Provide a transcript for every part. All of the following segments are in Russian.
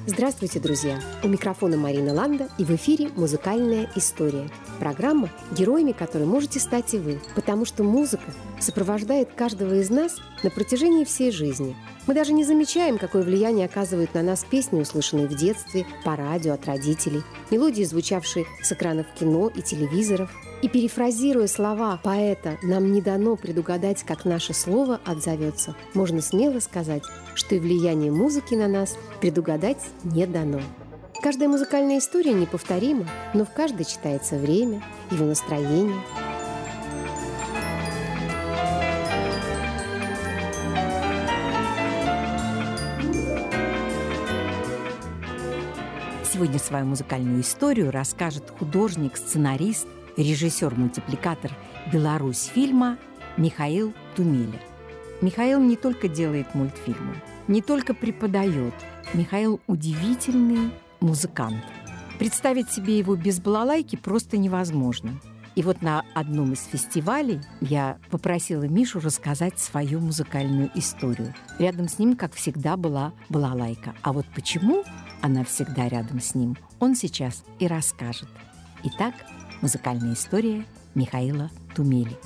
Здравствуйте, друзья! У микрофона Марина Ланда, и в эфире «Музыкальная история». Программа, героями которой можете стать и вы, потому что музыка сопровождает каждого из нас на протяжении всей жизни. Мы даже не замечаем, какое влияние оказывают на нас песни, услышанные в детстве, по радио, от родителей, мелодии, звучавшие с экранов кино и телевизоров. И перефразируя слова поэта «нам не дано предугадать, как наше слово отзовется», можно смело сказать, что и влияние музыки на нас предугадать не дано. Каждая музыкальная история неповторима, но в каждой читается время, его настроение. Сегодня свою музыкальную историю расскажет художник, сценарист, режиссер-мультипликатор «Беларусьфильма» Михаил Тумеля. Михаил не только делает мультфильмы, не только преподает. Михаил удивительный музыкант. Представить себе его без балалайки просто невозможно. И вот на одном из фестивалей я попросила Мишу рассказать свою музыкальную историю. Рядом с ним, как всегда, была балалайка. А вот почему она всегда рядом с ним, он сейчас и расскажет. Итак, музыкальная история Михаила Тумели.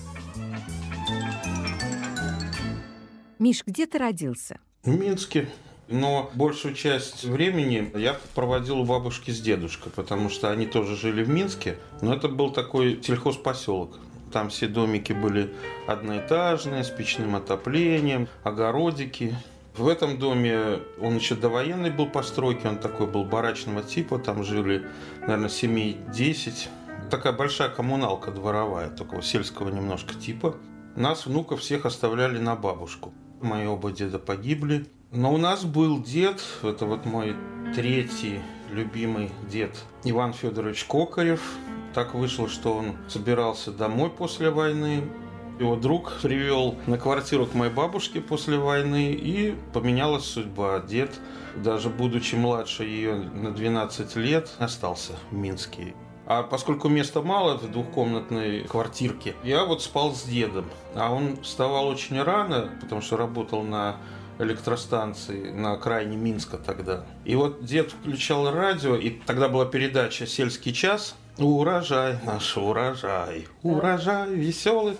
Миш, где ты родился? В Минске. Но большую часть времени я проводил у бабушки с дедушкой, потому что они тоже жили в Минске. Но это был такой сельхозпоселок. Там все домики были одноэтажные, с печным отоплением, огородики. В этом доме он еще довоенный был постройки, он такой был барачного типа. Там жили, наверное, семей 10. Такая большая коммуналка дворовая, такого сельского немножко типа. Нас, внуков, всех оставляли на бабушку. Мои оба деда погибли. Но у нас был дед, это вот мой третий любимый дед, Иван Федорович Кокарев. Так вышло, что он собирался домой после войны. Его друг привел на квартиру к моей бабушке после войны, и поменялась судьба. Дед, даже будучи младше ее на 12 лет, остался в Минске. А поскольку места мало в двухкомнатной квартирке, я вот спал с дедом. А он вставал очень рано, потому что работал на электростанции на окраине Минска тогда. И вот дед включал радио, и тогда была передача «Сельский час». Урожай наш, урожай, урожай веселый.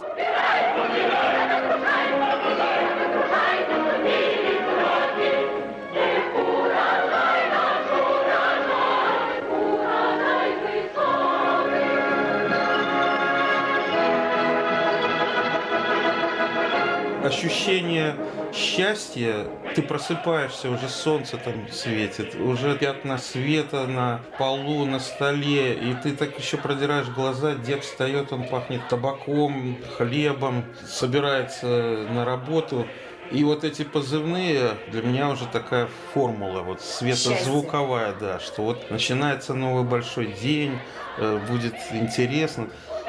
Ощущение счастья, ты просыпаешься, уже солнце там светит, уже пятна света на полу, на столе, и ты так еще продираешь глаза, дед встает, он пахнет табаком, хлебом, собирается на работу. И вот эти позывные для меня уже такая формула, вот светозвуковая, да, что вот начинается новый большой день, будет интересно.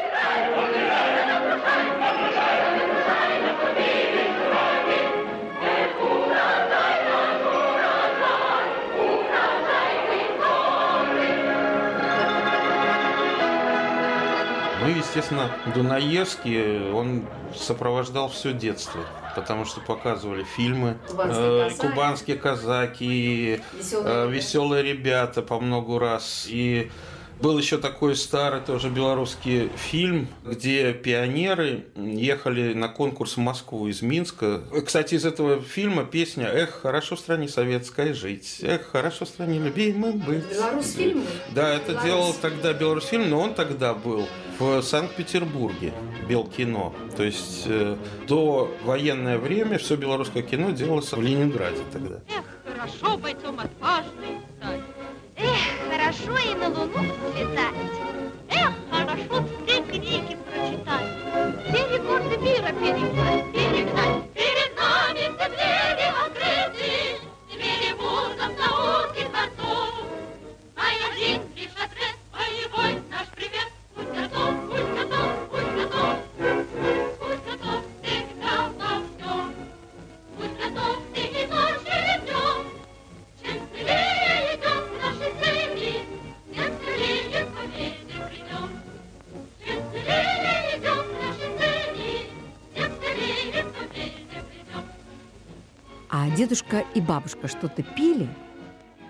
Ну и, естественно, Дунаевский, он сопровождал все детство, потому что показывали фильмы «Кубанские казаки», «Веселые ребята» по много раз. И был еще такой старый тоже белорусский фильм, где пионеры ехали на конкурс в Москву из Минска. Кстати, из этого фильма песня «Эх, хорошо в стране советской жить, эх, хорошо в стране любимым быть». Беларусьфильм? Да, это делал тогда Беларусьфильм, но он тогда был в Санкт-Петербурге, Белкино. То есть до военное время все белорусское кино делалось в Ленинграде тогда. Эх, хорошо бойцом отважным стать. Эх, хорошо и на Луну слетать. Эх, хорошо все книги прочитать. Все рекорды мира перегнать. Перед нами все двери открыты, двери вузов, науки, дворцов. А один лишь ответ, боевой наш привет. Будь готов, будь готов, будь готов. Будь готов всегда во всем. Будь готов ты и ночью, и днем. Чем скорее идем к нашей цели, тем скорее к победе придем. Чем скорее идем к нашей цели, тем скорее к победе придем. А дедушка и бабушка что-то пели?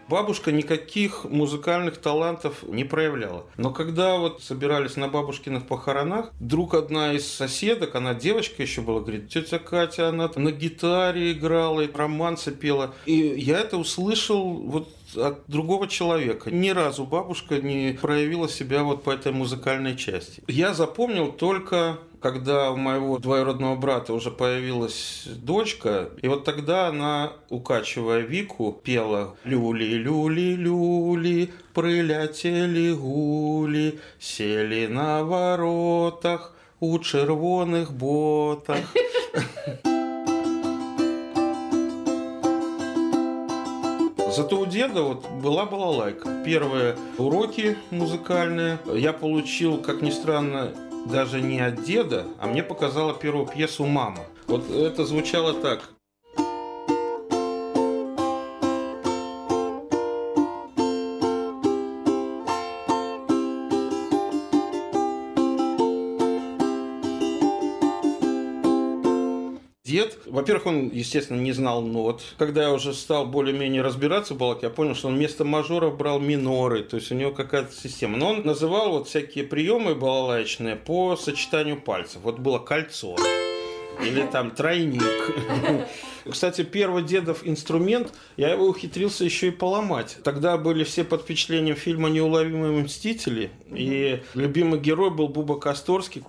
Бабушка никаких музыкальных талантов не проявляла. Но когда вот собирались на бабушкиных похоронах, вдруг одна из соседок, она девочка еще была, говорит: тетя Катя, она на гитаре играла, и романсы пела. И я это услышал вот от другого человека. Ни разу бабушка не проявила себя вот по этой музыкальной части. Я запомнил только, когда у моего двоюродного брата уже появилась дочка, и вот тогда она, укачивая Вику, пела: «Люли, люли, люли, прилетели гули, сели на воротах у червоних ботах». Зато у деда вот была балалайка. Первые уроки музыкальные я получил, как ни странно, даже не от деда, а мне показала первую пьесу мама. Вот это звучало так. Дед, во-первых, он, естественно, не знал нот. Когда я уже стал более-менее разбираться в балалайке, я понял, что он вместо мажоров брал миноры, то есть у него какая-то система. Но он называл вот всякие приемы балалайчные по сочетанию пальцев. Вот было кольцо или там тройник. Кстати, первый дедов инструмент, я его ухитрился еще и поломать. Тогда были все под впечатлением фильма «Неуловимые мстители», и любимый герой был Буба Косторский.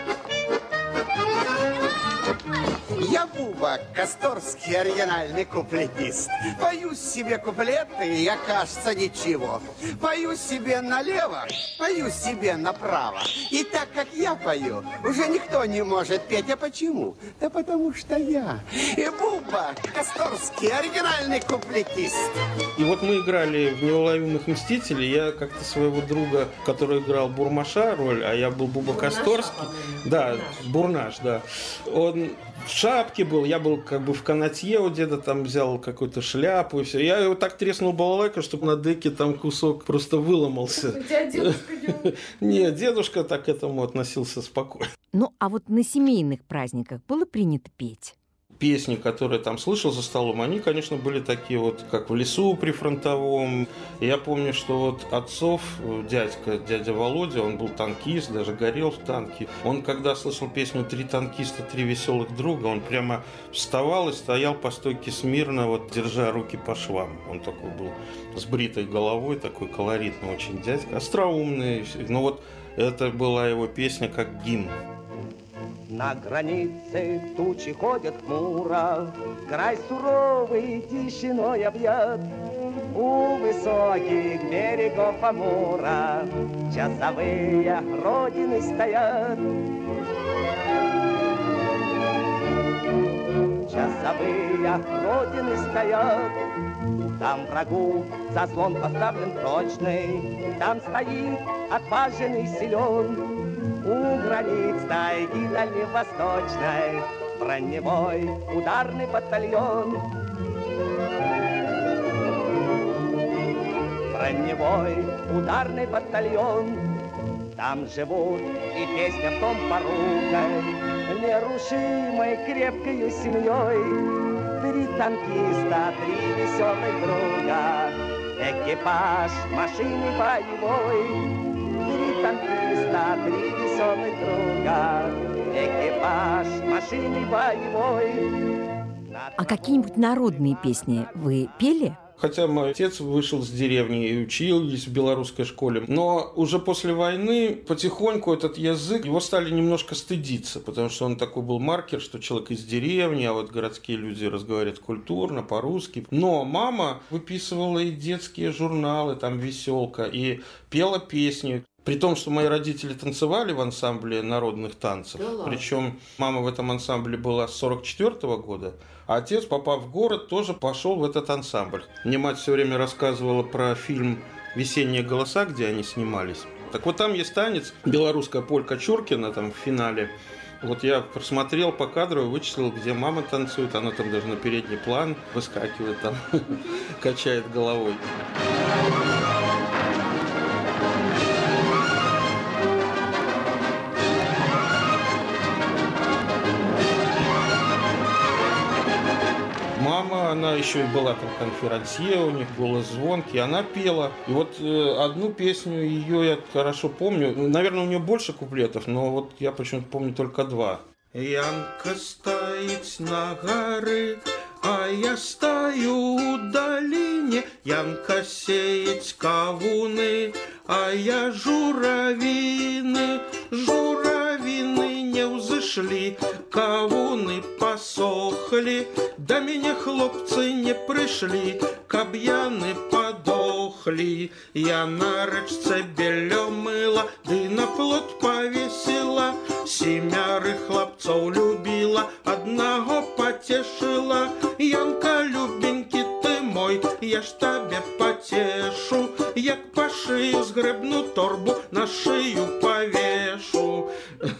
Я Буба Косторский, оригинальный куплетист. Пою себе куплеты, и я, кажется, ничего. Пою себе налево, пою себе направо. И так как я пою, уже никто не может петь. А почему? Да потому что я. И Буба Косторский, оригинальный куплетист. И вот мы играли в «Неуловимых мстителей». Я как-то своего друга, который играл Бурмаша роль, а я был Буба Косторский. Да, Бурнаш, да. Он в шапке был, я был как бы в канатье у деда, там взял какую-то шляпу и все. Я его так треснул балалайкой, чтобы на деке там кусок просто выломался. У тебя дедушка не... Нет, дедушка так к этому относился спокойно. Ну, а вот на семейных праздниках было принято петь? Песни, которые там слышал за столом, они, конечно, были такие вот, как в лесу прифронтовом. И я помню, что вот отцов дядя Володя, он был танкист, даже горел в танке. Он, когда слышал песню «Три танкиста, три веселых друга», он прямо вставал и стоял по стойке смирно, вот, держа руки по швам. Он такой был с бритой головой, такой колоритный очень дядька, остроумный. Но вот это была его песня как гимн. На границе тучи ходят хмуро, край суровый тишиной объят. У высоких берегов Амура часовые родины стоят. Часовые родины стоят. Там врагу заслон поставлен прочный, там стоит отважный силен. У границ тайги дальневосточной броневой ударный батальон. Броневой ударный батальон. Там живут и песня в том поругой, нерушимой крепкою семьей. Три танкиста, три веселых друга, экипаж машины боевой. Три танкиста, три веселых друга, экипаж машины боевой. А какие-нибудь народные песни вы пели? Хотя мой отец вышел с деревни и учились в белорусской школе. Но уже после войны потихоньку этот язык, его стали немножко стыдиться, потому что он такой был маркер, что человек из деревни, а вот городские люди разговаривают культурно, по-русски. Но мама выписывала и детские журналы, там «Веселка», и пела песни. При том, что мои родители танцевали в ансамбле народных танцев, причем мама в этом ансамбле была с 1944 года, а отец, попав в город, тоже пошел в этот ансамбль. Мне мать все время рассказывала про фильм «Весенние голоса», где они снимались. Так вот там есть танец, белорусская полька Чуркина там в финале. Вот я просмотрел по кадру и вычислил, где мама танцует, она там даже на передний план выскакивает, там качает головой. Мама мама, она еще и была там конферансье, у них голос звонкий, она пела. И вот одну песню ее я хорошо помню. Наверное, у нее больше куплетов, но вот я почему-то помню только 2. Янка стоит на горы, а я стою у долине. Янка сеет кавуны, а я журавины. Журавины не взошли, кавуны посохли. До меня хлопцы не пришли, каб'яны подохли. Я на речце белё мыла, ды на плот повесила. 7 хлопцов любила, одного потешила. Янка, любенький ты мой, я ж тебе потешу. Як по шию сгребну торбу, на шию повешу.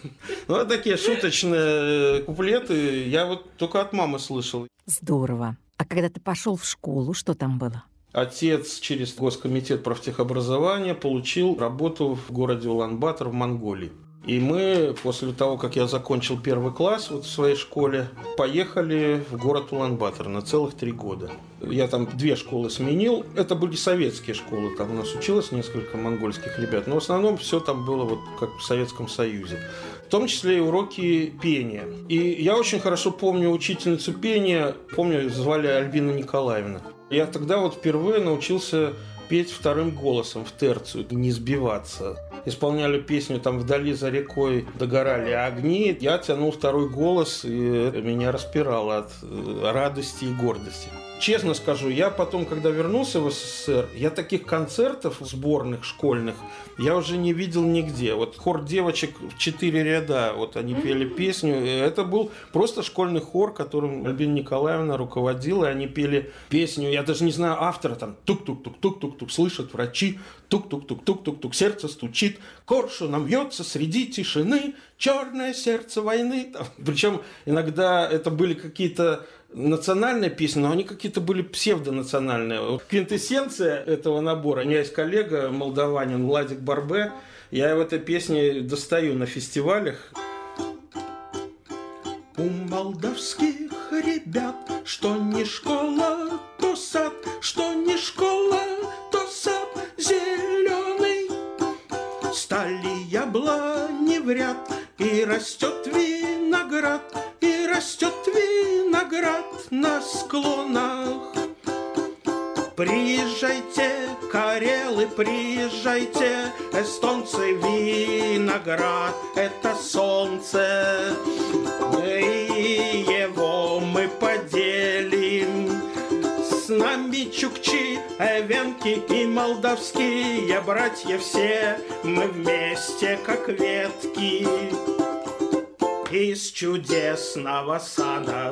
Вот такие шуточные куплеты я вот только от мамы слышал. Здорово. А когда ты пошел в школу, что там было? Отец через Госкомитет профтехобразования получил работу в городе Улан-Батор в Монголии. И мы, после того, как я закончил 1 класс вот в своей школе, поехали в город Улан-Батор на целых 3 года. Я там 2 школы сменил. Это были советские школы. Там у нас училось несколько монгольских ребят. Но в основном все там было вот как в Советском Союзе. В том числе и уроки пения. И я очень хорошо помню учительницу пения. Помню, звали Альбина Николаевна. Я тогда вот впервые научился петь 2-м голосом в терцию, не сбиваться. Исполняли песню там «Вдали за рекой догорали огни». Я тянул 2-й голос, и меня распирало от радости и гордости. Честно скажу, я потом, когда вернулся в СССР, я таких концертов сборных, школьных, я уже не видел нигде. Вот хор девочек в 4 ряда, вот они пели песню. Это был просто школьный хор, которым Альбина Николаевна руководила, и они пели песню. Я даже не знаю автора, там тук-тук-тук-тук-тук-тук, слышат врачи, тук-тук-тук-тук-тук-тук, сердце стучит, коршуном бьется среди тишины, черное сердце войны. Причем иногда это были какие-то национальные песни, но они какие-то были псевдонациональные. Квинтэссенция этого набора. У меня есть коллега, молдаванин Владик Барбе. Я в этой песне достаю на фестивалях. У молдавских ребят, что не школа, то сад, что не школа, то сад зеленый. Стали яблони в ряд, и растет виноград, и растет виноград на склонах. Приезжайте, карелы, приезжайте, эстонцы, виноград — это солнце. И его мы поделим. С нами чукчи, эвенки и молдавские братья все. Мы вместе, как ветки из чудесного сада.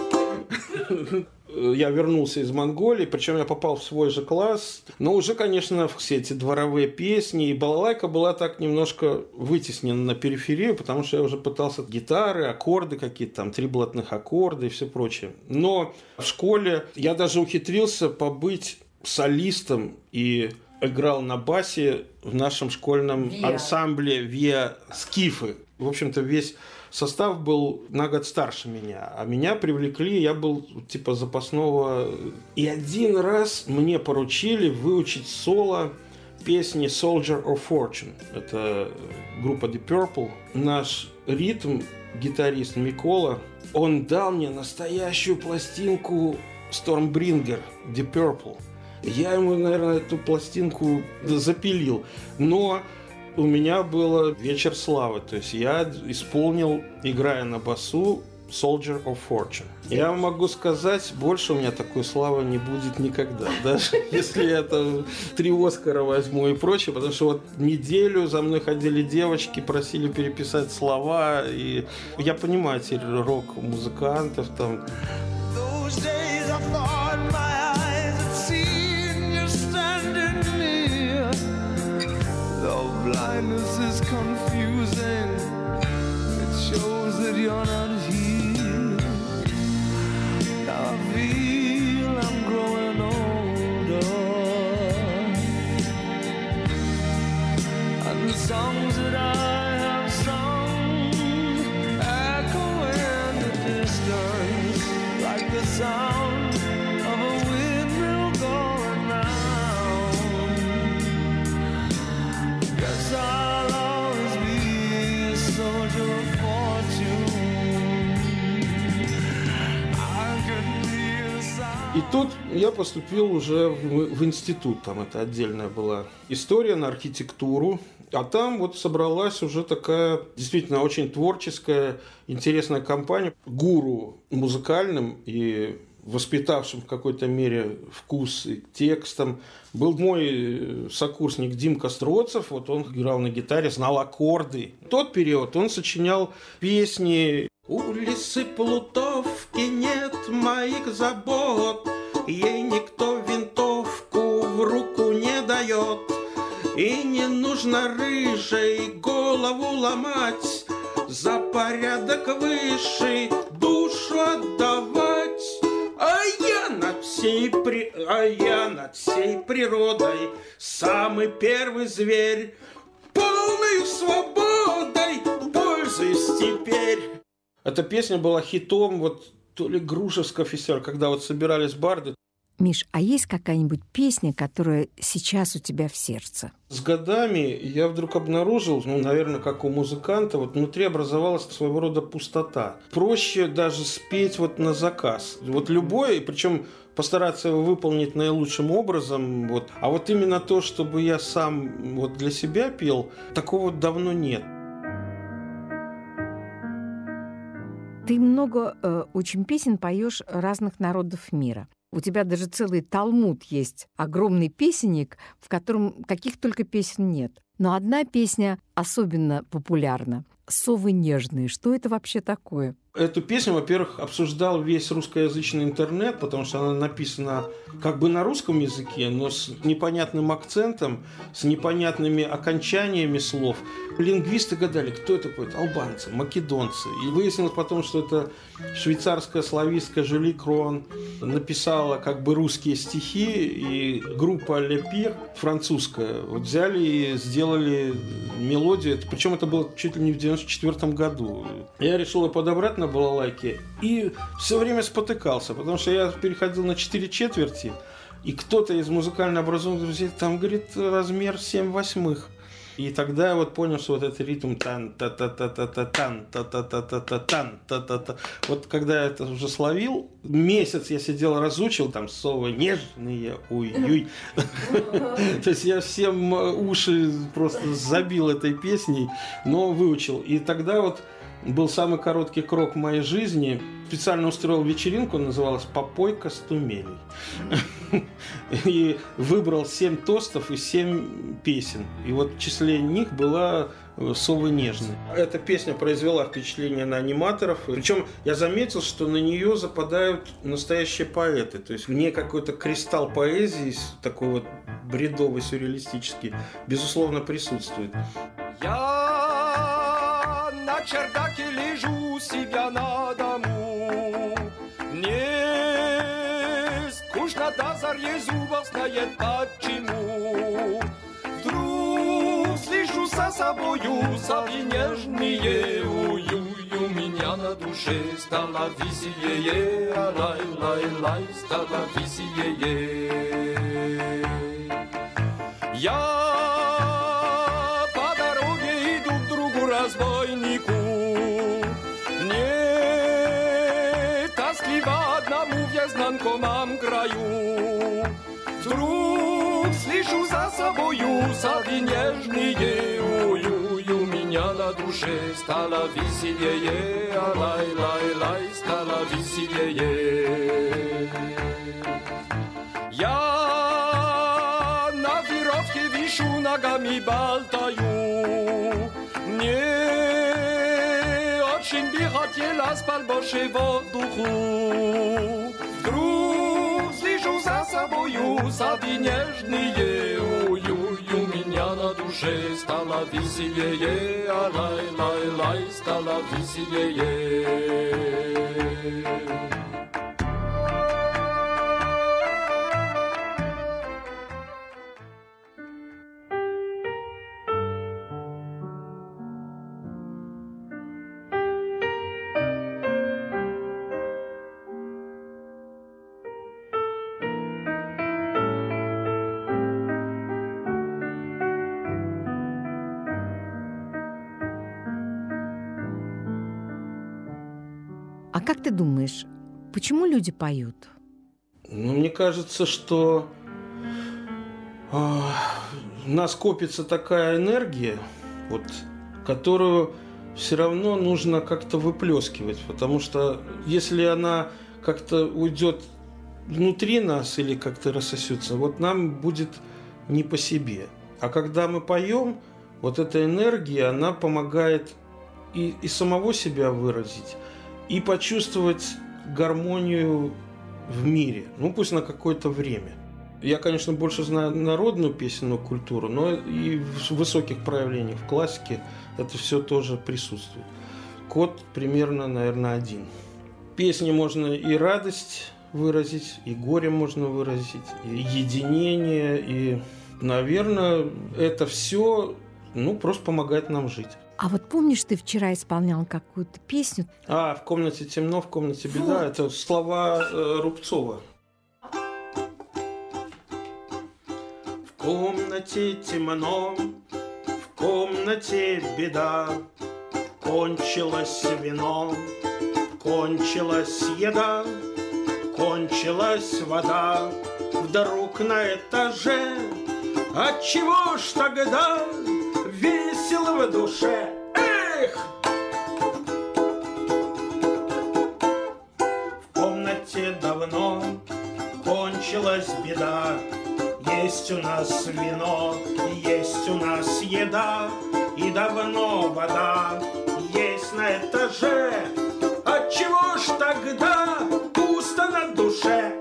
Я вернулся из Монголии, причем я попал в свой же класс. Но уже, конечно, все эти дворовые песни. И балалайка была так немножко вытеснена на периферию, потому что я уже пытался гитары, аккорды какие-то, там, 3 блатных аккорда и все прочее. Но в школе я даже ухитрился побыть солистом и играл на басе в нашем школьном ансамбле «Виа Скифы». В общем-то, весь состав был на год старше меня, а меня привлекли, я был типа запасного. И один раз мне поручили выучить соло песни Soldier of Fortune. Это группа Deep Purple. Наш ритм, гитарист Микола, он дал мне настоящую пластинку Stormbringer Deep Purple. Я ему, наверное, эту пластинку запилил. Но у меня был вечер славы. То есть я исполнил, играя на басу, Soldier of Fortune. Я могу сказать, больше у меня такой славы не будет никогда. Даже если я там 3 Оскара возьму и прочее. Потому что вот неделю за мной ходили девочки, просили переписать слова. И я понимаю теперь рок-музыкантов там. Blindness is confusing. It shows that you're not here. Now I feel I'm growing older, and the songs that I have sung echo in the distance like the sound И тут я поступил уже в институт, там это отдельная была история на архитектуру. А там вот собралась уже такая действительно очень творческая, интересная компания. Гуру музыкальным и воспитавшим в какой-то мере вкус и к текстам был мой сокурсник Димка Строцев. Вот он играл на гитаре, знал аккорды. В тот период он сочинял песни. «Улицы Плутовки нет моих забот, ей никто винтовку в руку не дает. И не нужно рыжей голову ломать, за порядок выше душу отдавать. А я над всей природой самый первый зверь, полной свободой пользуюсь теперь». Эта песня была хитом вот то ли Грушевского фестиваля, когда вот собирались барды. Миш, а есть какая-нибудь песня, которая сейчас у тебя в сердце? С годами я вдруг обнаружил, наверное, как у музыканта, вот внутри образовалась своего рода пустота. Проще даже спеть вот на заказ. Вот любое, причем постараться его выполнить наилучшим образом. Вот. А вот именно то, чтобы я сам вот для себя пел, такого давно нет. Ты много очень песен поешь разных народов мира. У тебя даже целый талмуд есть, огромный песенник, в котором каких только песен нет. Но одна песня особенно популярна — «Совы нежные». Что это вообще такое? Эту песню, во-первых, обсуждал весь русскоязычный интернет, потому что она написана как бы на русском языке, но с непонятным акцентом, с непонятными окончаниями слов. Лингвисты гадали, кто это поет? Албанцы, македонцы. И выяснилось потом, что это швейцарская славистка Жюли Круан написала как бы русские стихи, и группа Ле Пир, французская, вот взяли и сделали мелодию. Причем это было чуть ли не в 1994 году. Я решил ее подобрать на балалайке и все время спотыкался, потому что я переходил на 4/4, и кто-то из музыкально образованных друзей там говорит размер 7/8. И тогда я вот понял, что вот этот ритм тан-та-та-та-та-тан-та-та-та-та-тан-та-та-та. Вот когда я это уже словил, месяц я сидел, разучил там «Совы нежные, уй-юй». То есть я всем уши просто забил этой песней, но выучил. И тогда вот был самый короткий крок в моей жизни. Специально устроил вечеринку, называлась «Попойка с Тумелей». И выбрал 7 тостов и 7 песен. И вот в числе них была «Совы нежные». Эта песня произвела впечатление на аниматоров. Причем я заметил, что на нее западают настоящие поэты. То есть в ней какой-то кристалл поэзии, такой вот бредовый, сюрреалистический, безусловно, присутствует. На чердаке лежу себя на дому. Мне скучно до зари, зубов знает почему. Вдруг слышу за собою совы нежные, уй-юй, у меня на душе стало веселее, лай-лай-лай, стало веселее. Я по дороге иду к другу разбойнику. Мне тоскливо одному в незнакомом краю. Вдруг слышу за собою совы нежные, уй-юй, у меня на душе стало веселее, лай-лай-лай, стало веселее. Я на веревке вишу, ногами болтаю. Мне очень бы хотелось побольше воздуху. Вдруг слышу за собою совы нежные, уй-юй, у меня на душе стало веселее, лай-лай-лай, стало веселее. А как ты думаешь, почему люди поют? Ну, мне кажется, что у нас копится такая энергия, вот, которую все равно нужно как-то выплескивать, потому что если она как-то уйдет внутри нас или как-то рассосется, вот нам будет не по себе. А когда мы поем, вот эта энергия, она помогает и самого себя выразить, и почувствовать гармонию в мире, ну пусть на какое-то время. Я, конечно, больше знаю народную песенную культуру, но и в высоких проявлениях, в классике это все тоже присутствует. Код примерно, наверное, один. Песни можно и радость выразить, и горе можно выразить, и единение, и, наверное, это все, ну, просто помогает нам жить. А вот помнишь, ты вчера исполнял какую-то песню? В комнате темно, в комнате беда. Вот. Это слова Рубцова. В комнате темно, в комнате беда. Кончилось вино, кончилась еда, кончилась вода. Вдруг на этаже, отчего ж тогда весело в душе? Эх! В комнате давно кончилась беда. Есть у нас вино, есть у нас еда, и давно вода есть на этаже. Отчего ж тогда пусто на душе?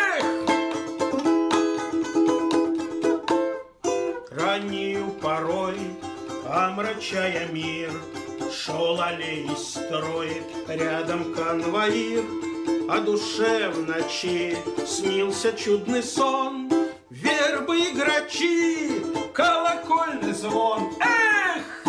Раннюю порой, омрачая мир, шел аллеей строй, рядом конвоир. А душе в ночи снился чудный сон, вербы и грачи, колокольный звон. Эх!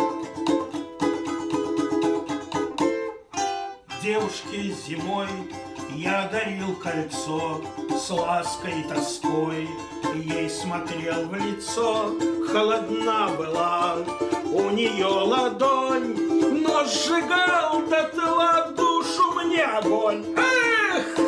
Девушке зимой я дарил кольцо, с лаской и тоской ей смотрел в лицо. Холодна была у нее ладонь, но сжигал дотла душу мне огонь. Эх!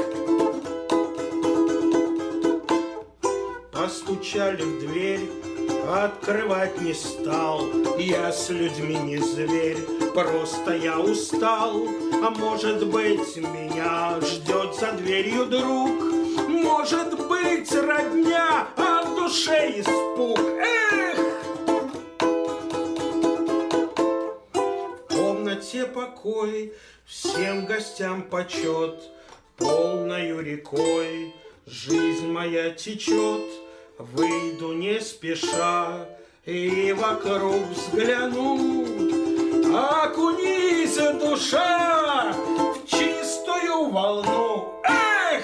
Постучали в дверь, открывать не стал. Я с людьми не зверь, просто я устал. А может быть, меня ждет за дверью друг, может быть, родня, а в душе испуг. Эх! В комнате покой, всем гостям почет, полною рекой жизнь моя течет. Выйду не спеша и вокруг взгляну, окунись, душа, в чистую волну. Эх!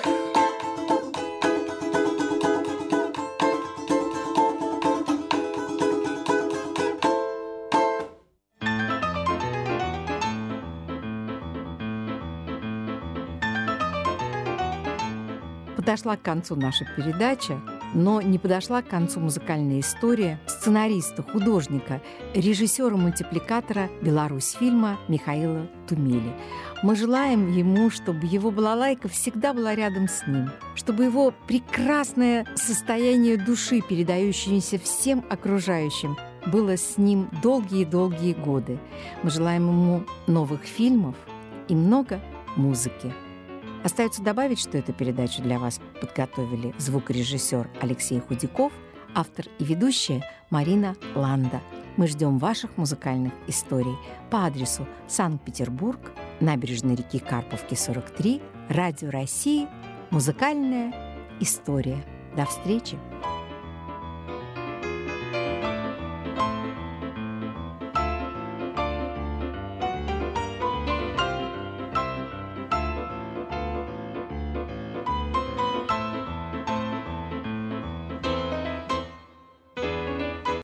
Подошла к концу наша передача, но не подошла к концу музыкальная история сценариста, художника, режиссера-мультипликатора «Беларусьфильма» Михаила Тумели. Мы желаем ему, чтобы его балалайка всегда была рядом с ним, чтобы его прекрасное состояние души, передающееся всем окружающим, было с ним долгие-долгие годы. Мы желаем ему новых фильмов и много музыки. Остается добавить, что эту передачу для вас подготовили звукорежиссер Алексей Худяков, автор и ведущая Марина Ланда. Мы ждем ваших музыкальных историй по адресу Санкт-Петербург, набережной реки Карповки, 43, Радио России, музыкальная история. До встречи!